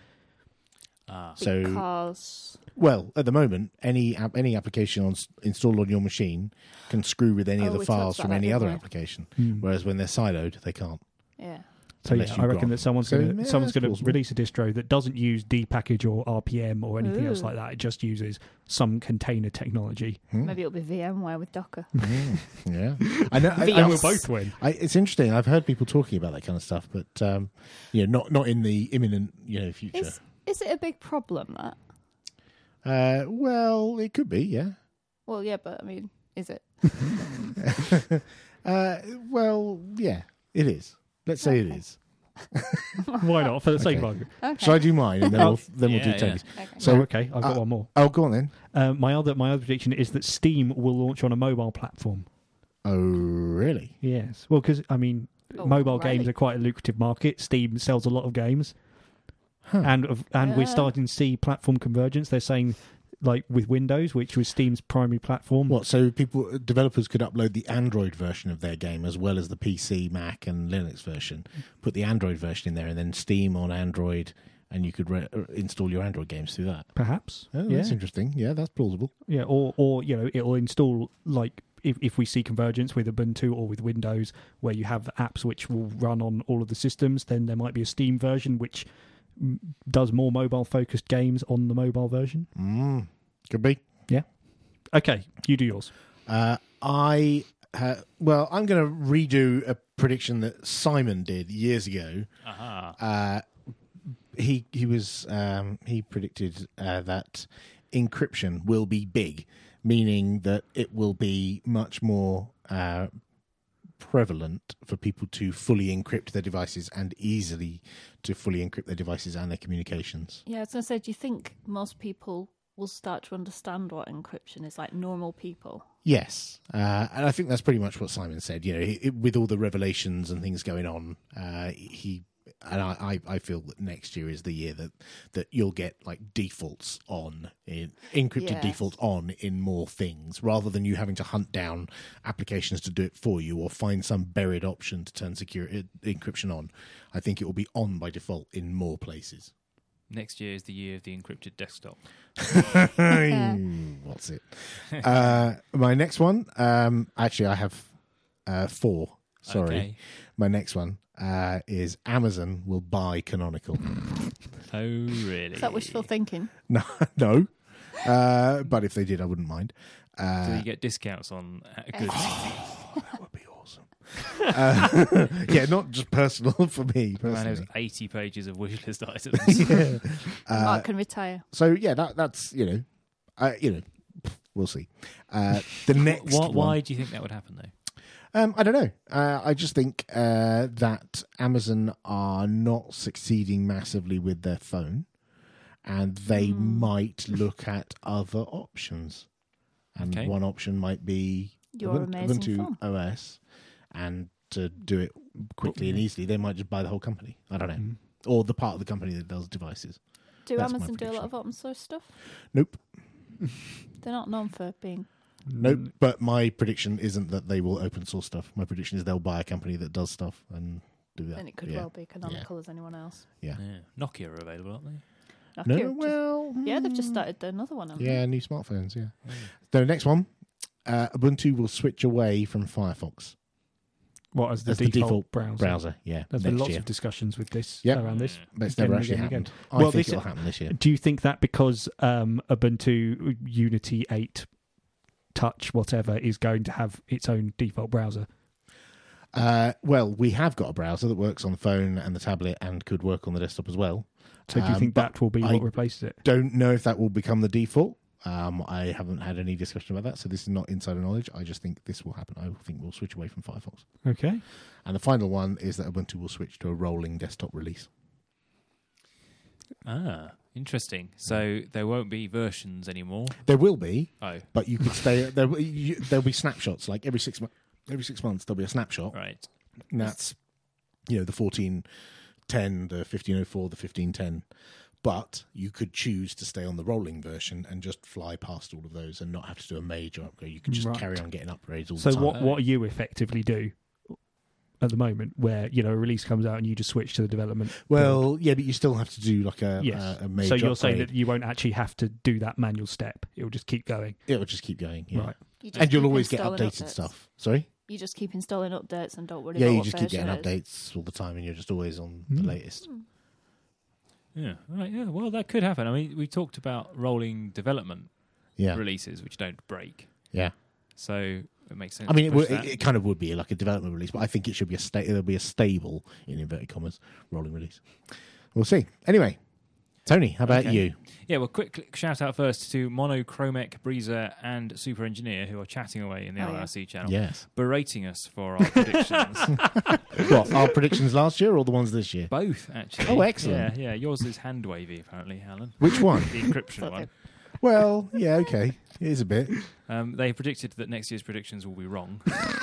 So, Because well, at the moment, any application installed on your machine can screw with any of the we files talked from about any that, other didn't we? application. Whereas when they're siloed, they can't. yeah. So Unless yeah, you've I reckon got- that someone's So, going yeah, to that's plausible. release a distro that doesn't use dpackage or RPM or anything else Ooh. like that. It just uses some container technology. Maybe it'll be VMware with Docker. Yeah, I know. VMs. And we'll both win. It's interesting. I've heard people talking about that kind of stuff, but not in the imminent future. Is it a big problem, that? Well, it could be. Yeah. Well, yeah, but I mean, is it? Well, yeah, it is. Let's say it is. Why not? For the sake of Okay. argument. Okay. Shall I do mine and then we'll do Yeah, Tony's? Okay. So, Okay, I've got one more. Oh, go on then. My other prediction is that Steam will launch on a mobile platform. Oh, really? Yes. Well, because, Oh, mobile right. games are quite a lucrative market. Steam sells a lot of games. Huh. And we're Yeah. starting to see platform convergence. They're saying, like, with Windows, which was Steam's primary platform. What? So developers could upload the Android version of their game as well as the PC, Mac, and Linux version. Put the Android version in there, and then Steam on Android, and you could install your Android games through that. Perhaps. Oh, yeah. that's interesting. Yeah, that's plausible. Yeah, or it'll install, like, if we see convergence with Ubuntu or with Windows, where you have apps which will run on all of the systems, then there might be a Steam version which does more mobile-focused games on the mobile version. Could be. Yeah. Okay, you do yours. I'm going to redo a prediction that Simon did years ago. He predicted that encryption will be big, meaning that it will be much more prevalent for people to fully encrypt their devices and easily to fully encrypt their devices and their communications. Yeah, I was going to say, do you think most people will start to understand what encryption is, like normal people? Yes, and I think that's pretty much what Simon said. With all the revelations and things going on, I feel that next year is the year that you'll get like defaults on, encrypted defaults on in more things, rather than you having to hunt down applications to do it for you or find some buried option to turn encryption on. I think it will be on by default in more places. Next year is the year of the encrypted desktop. What's it? My next one, actually I have 4. Sorry. Okay. My next one is Amazon will buy Canonical. Oh, really? Is that wishful thinking? No. But if they did, I wouldn't mind. Do you get discounts on goods? That would be awesome. Not just personal for me. Man, there's 80 pages of wish list items. Mark can retire. So that's we'll see. The next why do you think that would happen though? I don't know. I just think that Amazon are not succeeding massively with their phone, and they might look at other options. And one option might be Ubuntu OS, and to do it quickly and easily, they might just buy the whole company. I don't know, or the part of the company that does devices. Do Amazon do a lot of open source stuff? Nope. They're not known for being. Nope, but my prediction isn't that they will open source stuff. My prediction is they'll buy a company that does stuff and do that. And it could well be Canonical as anyone else. Yeah. Nokia are available, aren't they? They've just started another one. New smartphones, yeah. So next one, Ubuntu will switch away from Firefox. What, as the default browser? Yeah. There's been lots of discussions with this around this. But it's never actually happened. I think it'll happen this year. Do you think that because Ubuntu Unity 8 Touch, whatever, is going to have its own default browser? Well, we have got a browser that works on the phone and the tablet and could work on the desktop as well. So do you think that will be what replaces it? Don't know if that will become the default. I haven't had any discussion about that, so this is not insider knowledge. I just think this will happen. I think we'll switch away from Firefox. Okay. And the final one is that Ubuntu will switch to a rolling desktop release. Interesting. So there won't be versions anymore. There will be, but you could stay. There'll be snapshots. Like every 6 months, there'll be a snapshot. Right. And that's the 1410, the 1504, the 1510. But you could choose to stay on the rolling version and just fly past all of those and not have to do a major upgrade. You could just carry on getting upgrades all the time. So what you effectively do at the moment, where a release comes out and you just switch to the development? Well, yeah, but you still have to do like a major. So you're upgrade. saying that you won't actually have to do that manual step; it will just keep going. It will just keep going, yeah. Right? And you'll always get updated stuff. Sorry. You just keep installing updates and don't worry. Yeah, about you just keep getting updates all the time, and you're just always on the latest. Yeah, right. Yeah, well, that could happen. I mean, we talked about rolling development releases, which don't break. Yeah. So it makes sense. I mean, it kind of would be like a development release, but I think it should be there'll be a stable, in inverted commas, rolling release. We'll see. Anyway, Tony, how about you? Yeah, well, quick shout out first to Monochromic, Breezer, and Super Engineer, who are chatting away in the IRC channel, berating us for our predictions. What, our predictions last year or the ones this year? Both, actually. Oh, excellent. Yeah. Yours is hand wavy, apparently, Alan. Which one? The encryption one. Well, yeah, okay. It is a bit. They predicted that next year's predictions will be wrong.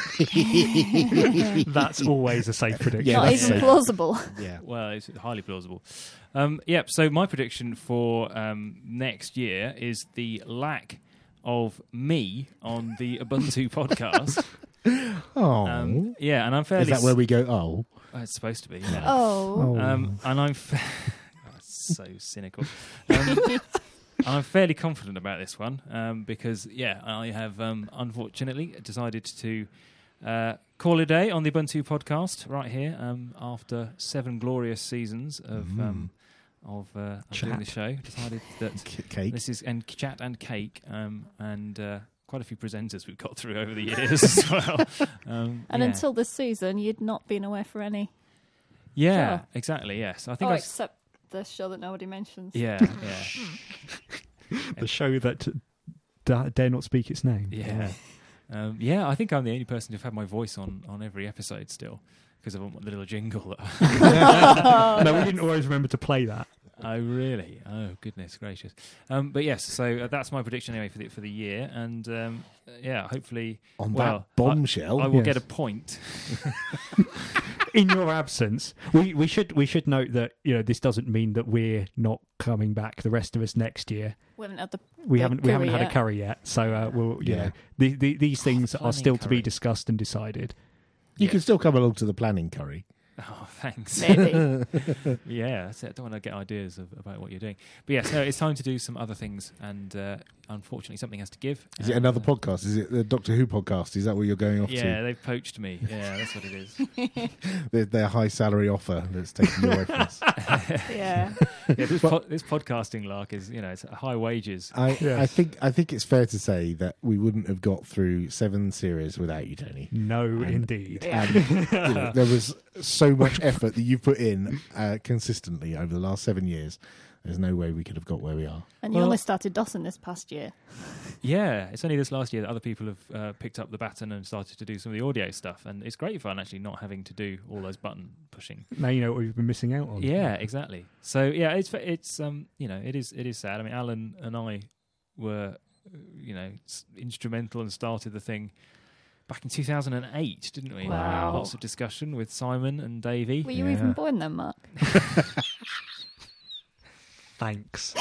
That's always a safe prediction. Not even plausible. Yeah. Well, it's highly plausible. So my prediction for next year is the lack of me on the Ubuntu podcast. Oh. And I'm fairly... Is that where we go, oh? It's supposed to be, yeah. Oh. And I'm... That's so cynical. I'm fairly confident about this one because, I have unfortunately decided to call it a day on the Ubuntu podcast right here after 7 glorious seasons of doing the show. Decided that Cake. this is and chat and cake and quite a few presenters we've got through over the years as well. And until this season, you'd not been aware for any. Yeah, Sure. exactly. Yes, I think. Except the show that nobody mentions. Yeah. The show that dare not speak its name. Yeah. I think I'm the only person who've had my voice on every episode still because of the little jingle. No, we didn't always remember to play that. Oh, really? Oh, goodness gracious. But yes, so that's my prediction anyway for the year. And hopefully... On that bombshell. I will get a point. In your absence, we should note that this doesn't mean that we're not coming back. The rest of us next year. We haven't had a curry yet, so these things are still to be discussed and decided. You can still come along to the planning curry. Oh, thanks. Maybe. Yeah, that's it. I don't want to get ideas about what you're doing. But yes, it's time to do some other things, and unfortunately, something has to give. Is it another podcast? Is it the Doctor Who podcast? Is that what you're going off to? Yeah, they've poached me. Yeah, that's what it is. Their high salary offer that's taken you away from us. Yeah. This podcasting lark is, it's high wages. I think it's fair to say that we wouldn't have got through 7 series without you, Tony. No, indeed. Yeah. And, there was so much effort that you put in consistently over the last 7 years. There's no way we could have got where we are. And you only started DOSing this past year. Yeah, it's only this last year that other people have picked up the baton and started to do some of the audio stuff, and it's great fun actually not having to do all those button pushing. Now you know what we've been missing out on. Yeah, exactly. So yeah, it's it is sad. I mean, Alan and I were instrumental and started the thing back in 2008, didn't we? Wow. Lots of discussion with Simon and Davey. Were you even born then, Mark? Thanks.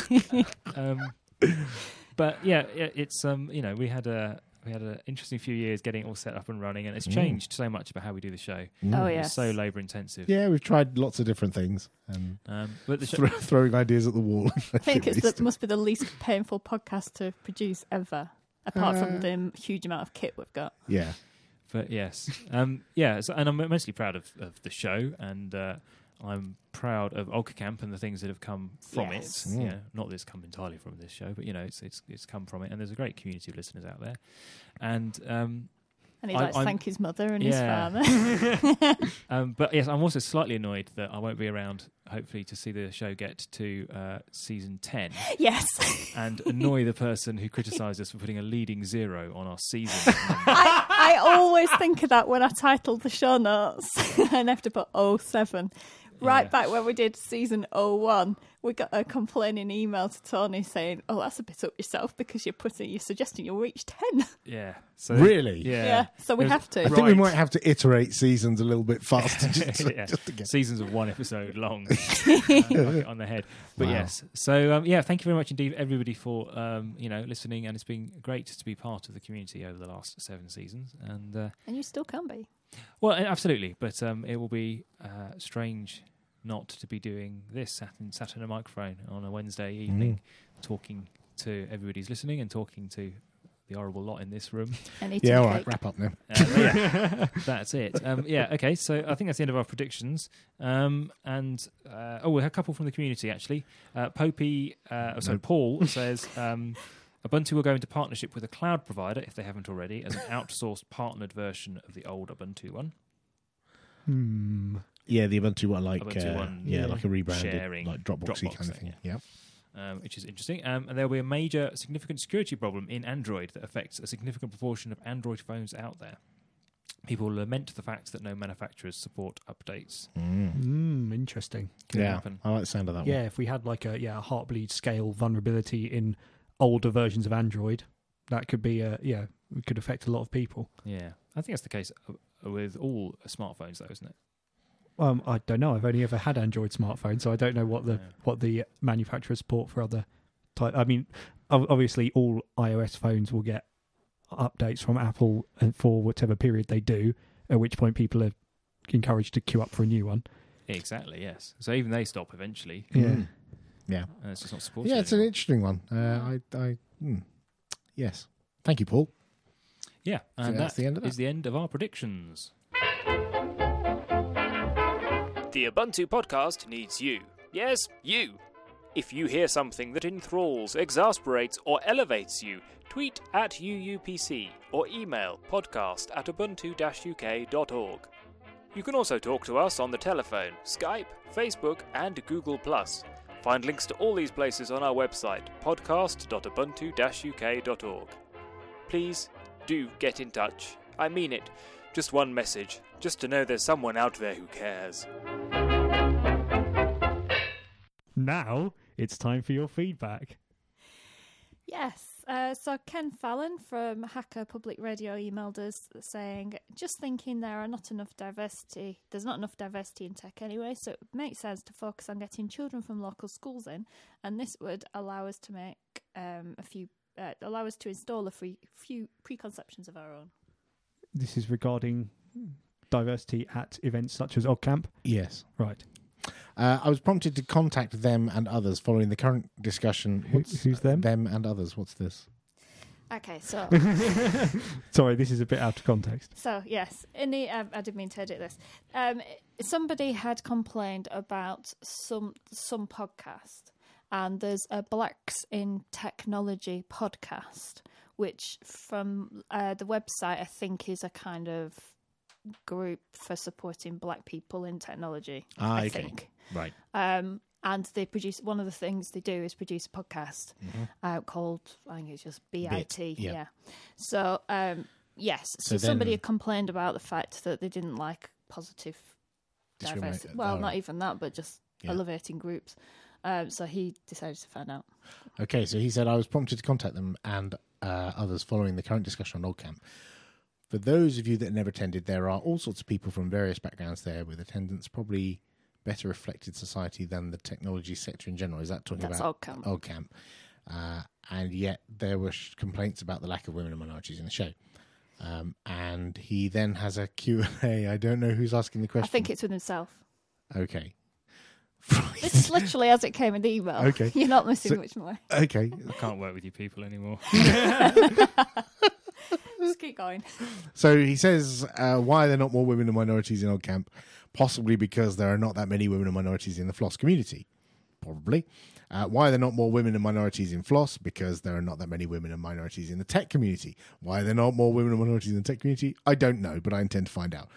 But yeah, it's we had an interesting few years getting it all set up and running, and it's changed so much about how we do the show. Oh yes, it's so labour intensive. Yeah, we've tried lots of different things, and but the throwing ideas at the wall. I think it must be the least painful podcast to produce ever, apart from the huge amount of kit we've got. Yeah, but yes, and I'm mostly proud of the show, and I'm proud of Olka Camp and the things that have come from it. Not that it's come entirely from this show, but it's come from it, and there's a great community of listeners out there. And he'd like to thank his mother and his father. But yes, I'm also slightly annoyed that I won't be around, hopefully, to see the show get to season 10. Yes. And annoy the person who criticised us for putting a leading 0 on our season. I always think of that when I titled the show notes and have to put 07. Right back when we did season 01, we got a complaining email to Tony saying, "Oh, that's a bit up yourself because you're suggesting you'll reach 10." Yeah. So really? Yeah. So we have to. I think we might have to iterate seasons a little bit faster. Just to get seasons of 1 episode long on the head. But yes. So thank you very much indeed, everybody, for listening, and it's been great to be part of the community over the last 7 seasons. And you still can be. Well, absolutely, but it will be strange not to be doing this sat in a microphone on a Wednesday evening, talking to everybody who's listening and talking to the horrible lot in this room. Yeah, all right, wrap up now. That's it. Okay, so I think that's the end of our predictions. We had a couple from the community, actually. Paul says... Ubuntu will go into partnership with a cloud provider, if they haven't already, as an outsourced partnered version of the old Ubuntu one. Yeah, the Ubuntu one, like like a rebranded, sharing, like Dropboxy kind of thing. Yeah. Which is interesting. And there will be a major significant security problem in Android that affects a significant proportion of Android phones out there. People lament the fact that no manufacturers support updates. Interesting. Could happen. I like the sound of that one. Yeah, if we had like a Heartbleed scale vulnerability in older versions of Android, that could be it could affect a lot of people. Yeah, I think that's the case with all smartphones, though, isn't it? I don't know. I've only ever had Android smartphones, so I don't know what the manufacturers support for other type. I mean, obviously, all iOS phones will get updates from Apple for whatever period they do. At which point, people are encouraged to queue up for a new one. Exactly. Yes. So even they stop eventually. Yeah. Yeah. It's just not supported. Yeah, it's an interesting one. Yes. Thank you, Paul. Yeah, and that's the end of that. Is the end of our predictions. The Ubuntu podcast needs you. Yes, you. If you hear something that enthralls, exasperates, or elevates you, tweet at UUPC or email podcast@ubuntu-uk.org. You can also talk to us on the telephone, Skype, Facebook, and Google+. Find links to all these places on our website, podcast.ubuntu-uk.org. Please do get in touch. I mean it. Just one message, just to know there's someone out there who cares. Now it's time for your feedback. Yes. So Ken Fallon from Hacker Public Radio emailed us saying, just thinking there's not enough diversity in tech anyway, so it makes sense to focus on getting children from local schools in, and this would allow us to make allow us to install a few preconceptions of our own. This is regarding diversity at events such as OggCamp? Yes. Right. I was prompted to contact them and others following the current discussion. Who's them? Them and others. What's this? Okay, so... Sorry, this is a bit out of context. So, yes, I didn't mean to edit this. Somebody had complained about some podcast, and there's a Blacks in Technology podcast, which from the website I think is a kind of group for supporting black people in technology. I think. Right. And they produce, one of the things they do is produce a podcast called, I think it's just BIT. Yeah. So, yes. So somebody had complained about the fact that they didn't like positive diversity. Well, not even that, but just elevating groups. So he decided to find out. Okay, so he said, I was prompted to contact them and others following the current discussion on OggCamp. For those of you that never attended, there are all sorts of people from various backgrounds there with attendance probably better reflected society than the technology sector in general. Is that talking about OggCamp? And yet there were complaints about the lack of women and minorities in the show. And he then has a Q&A. I don't know who's asking the question. I think it's with himself. Okay. This is literally as it came in the email. Okay. You're not missing much more. Okay. I can't work with you people anymore. Just keep going. So he says, why are there not more women and minorities in OggCamp? Possibly because there are not that many women and minorities in the FLOSS community. Probably. Why are there not more women and minorities in FLOSS? Because there are not that many women and minorities in the tech community. Why are there not more women and minorities in the tech community? I don't know, but I intend to find out.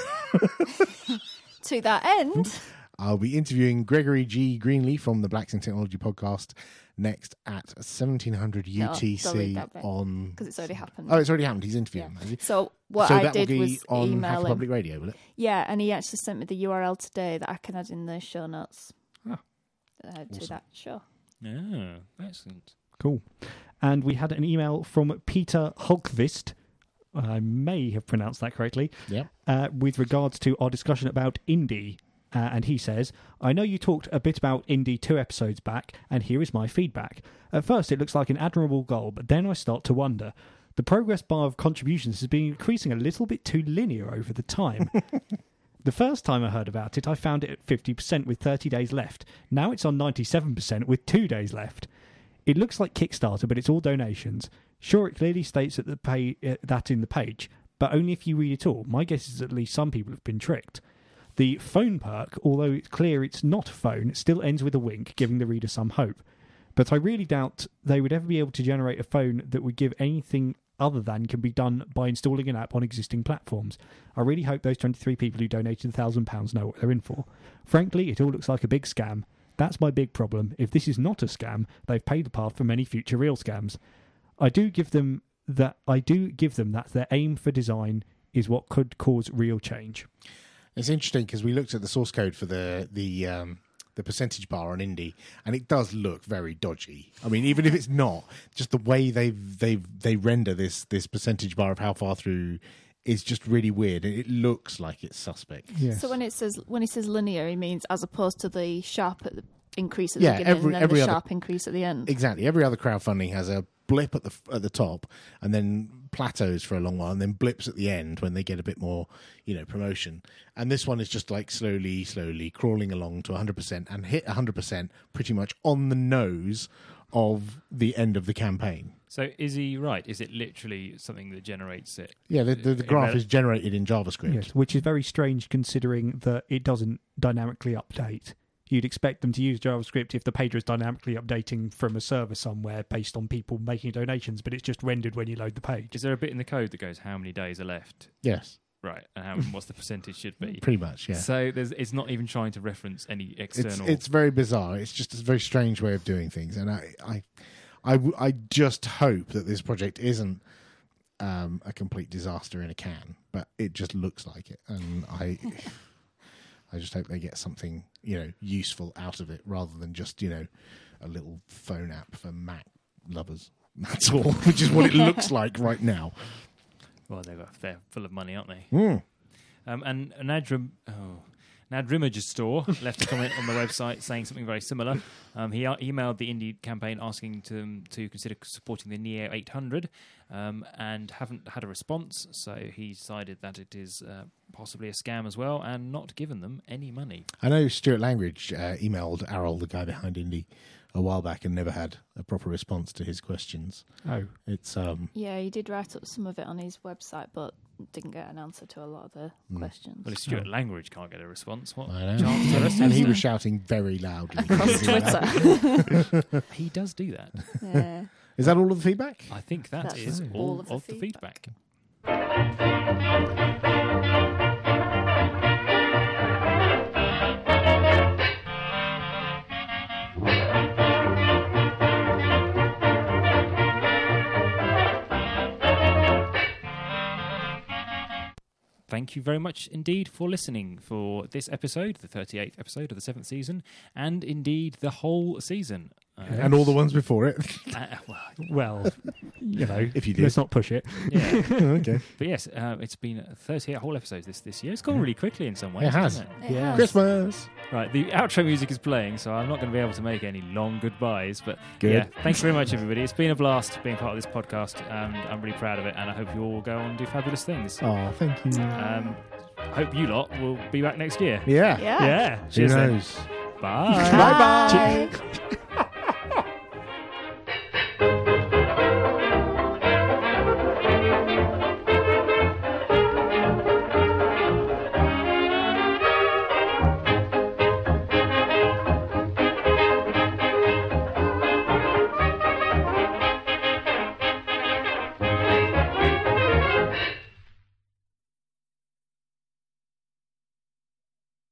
To that end, I'll be interviewing Gregory G. Greenlee from the Blacks in Technology podcast next at 1700 UTC on... Because it's already happened. Oh, it's already happened. He's interviewing. Yeah. So what I did was on email him. Public Radio, will it? Yeah, and he actually sent me the URL today that I can add in the show notes to that show. Yeah, excellent. Cool. And we had an email from Peter Holkvist. I may have pronounced that correctly. Yeah. With regards to our discussion about indie. And he says, I know you talked a bit about indie 2 episodes back, and here is my feedback. At first, it looks like an admirable goal, but then I start to wonder. The progress bar of contributions has been increasing a little bit too linear over the time. The first time I heard about it, I found it at 50% with 30 days left. Now it's on 97% with 2 days left. It looks like Kickstarter, but it's all donations. Sure, it clearly states that that in the page, but only if you read it all. My guess is at least some people have been tricked. The phone perk, although it's clear it's not a phone, still ends with a wink, giving the reader some hope. But I really doubt they would ever be able to generate a phone that would give anything other than can be done by installing an app on existing platforms. I really hope those 23 people who donated £1,000 know what they're in for. Frankly, it all looks like a big scam. That's my big problem. If this is not a scam, they've paved the path for many future real scams. I do give them that their aim for design is what could cause real change. It's interesting because we looked at the source code for the percentage bar on Indie, and it does look very dodgy. I mean, even if it's not, just the way they render this percentage bar of how far through is just really weird. It looks like it's suspect. Yes. So when he says linear, he means as opposed to the sharp increase at the beginning and then the sharp increase at the end. Exactly. Every other crowdfunding has a blip at the top, and then plateaus for a long while, and then blips at the end when they get a bit more, promotion. And this one is just like slowly crawling along to 100% and hit 100% pretty much on the nose of the end of the campaign. So is he right? Is it literally something that generates it? Yeah, the graph is generated in JavaScript. Yes, which is very strange considering that it doesn't dynamically update. You'd expect them to use JavaScript if the page was dynamically updating from a server somewhere based on people making donations, but it's just rendered when you load the page. Is there a bit in the code that goes how many days are left? Yes. Right, and what's the percentage should be? Pretty much, yeah. So it's not even trying to reference any external... It's very bizarre. It's just a very strange way of doing things, and I just hope that this project isn't a complete disaster in a can, but it just looks like it, and I just hope they get something useful out of it rather than just a little phone app for Mac lovers. That's all, which is what it looks like right now. Well, they're full of money, aren't they? Mm. And Nadrimage Store left a comment on the website saying something very similar. He emailed the indie campaign asking them to consider supporting the Neo 800 and haven't had a response, so he decided that it is possibly a scam as well and not given them any money. I know Stuart Langridge emailed Errol, the guy behind Indie, a while back and never had a proper response to his questions. Oh. It's Yeah, he did write up some of it on his website, but didn't get an answer to a lot of the questions. Well, if Stuart Langridge can't get a response, what I know. chance? And he was shouting very loudly. Across Twitter. He does do that. Yeah. Is that all of the feedback? I think That's is all of the feedback. Thank you very much indeed for listening for this episode, the 38th episode of the 7th season, and indeed the whole season. And all the ones before it. Well, if you did. Let's not push it. Yeah. Okay. But yes, it's been 38 whole episodes this year. It's gone really quickly in some ways. It has. Hasn't It has. Christmas. Right, the outro music is playing, so I'm not going to be able to make any long goodbyes. But Good. yeah, thanks very much, everybody. It's been a blast being part of this podcast, and I'm really proud of it. And I hope you all go on and do fabulous things. Oh, thank you. Hope you lot will be back next year. Yeah. Yeah. Yeah. Who Cheers then. knows? Bye. Bye-bye. Bye.